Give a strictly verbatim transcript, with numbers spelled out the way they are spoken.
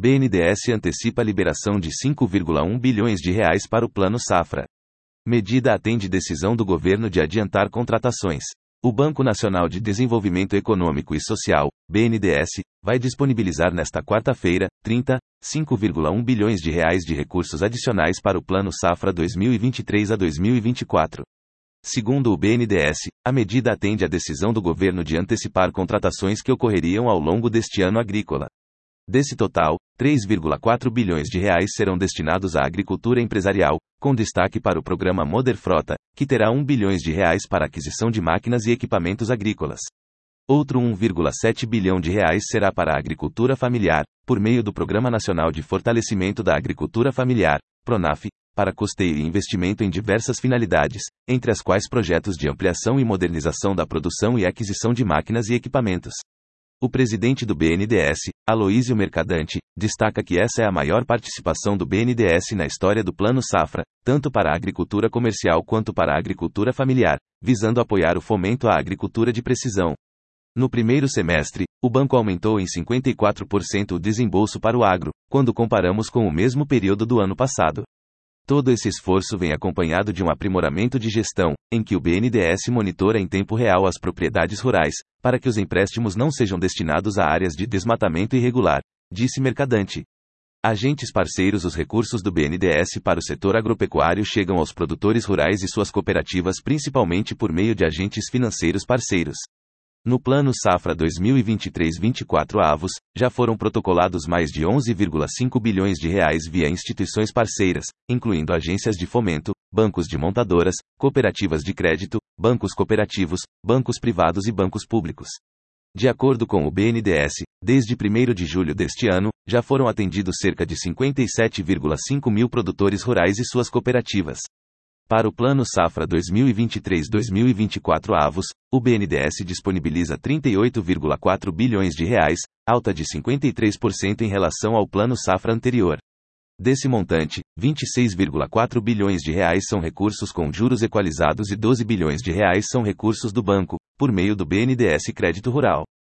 B N D E S antecipa a liberação de cinco vírgula um bilhões de reais para o Plano Safra. Medida atende decisão do governo de adiantar contratações. O Banco Nacional de Desenvolvimento Econômico e Social, B N D E S, vai disponibilizar nesta quarta-feira, trinta, cinco vírgula um bilhões de reais de recursos adicionais para o Plano Safra dois mil e vinte e três a dois mil e vinte e quatro. Segundo o B N D E S, a medida atende à decisão do governo de antecipar contratações que ocorreriam ao longo deste ano agrícola. Desse total, três vírgula quatro bilhões de reais serão destinados à agricultura empresarial, com destaque para o programa Moder Frota, que terá um bilhão de reais para aquisição de máquinas e equipamentos agrícolas. Outro um vírgula sete bilhão de reais será para a agricultura familiar, por meio do Programa Nacional de Fortalecimento da Agricultura Familiar, PRONAF, para custeio e investimento em diversas finalidades, entre as quais projetos de ampliação e modernização da produção e aquisição de máquinas e equipamentos. O presidente do B N D E S, Aloísio Mercadante, destaca que essa é a maior participação do B N D E S na história do Plano Safra, tanto para a agricultura comercial quanto para a agricultura familiar, visando apoiar o fomento à agricultura de precisão. No primeiro semestre, o banco aumentou em cinquenta e quatro por cento o desembolso para o agro, quando comparamos com o mesmo período do ano passado. Todo esse esforço vem acompanhado de um aprimoramento de gestão, em que o B N D E S monitora em tempo real as propriedades rurais, para que os empréstimos não sejam destinados a áreas de desmatamento irregular, disse Mercadante. Agentes parceiros. Os recursos do B N D E S para o setor agropecuário chegam aos produtores rurais e suas cooperativas principalmente por meio de agentes financeiros parceiros. No Plano Safra dois mil e vinte e três a vinte e quatro avos, já foram protocolados mais de onze vírgula cinco bilhões de reais via instituições parceiras, incluindo agências de fomento, bancos de montadoras, cooperativas de crédito, bancos cooperativos, bancos privados e bancos públicos. De acordo com o B N D E S, desde primeiro de julho deste ano, já foram atendidos cerca de cinquenta e sete vírgula cinco mil produtores rurais e suas cooperativas. Para o Plano Safra dois mil e vinte e três a dois mil e vinte e quatro avos, o B N D E S disponibiliza trinta e oito vírgula quatro bilhões de reais, alta de cinquenta e três por cento em relação ao Plano Safra anterior. Desse montante, vinte e seis vírgula quatro bilhões de reais são recursos com juros equalizados e doze bilhões de reais são recursos do banco, por meio do B N D E S Crédito Rural.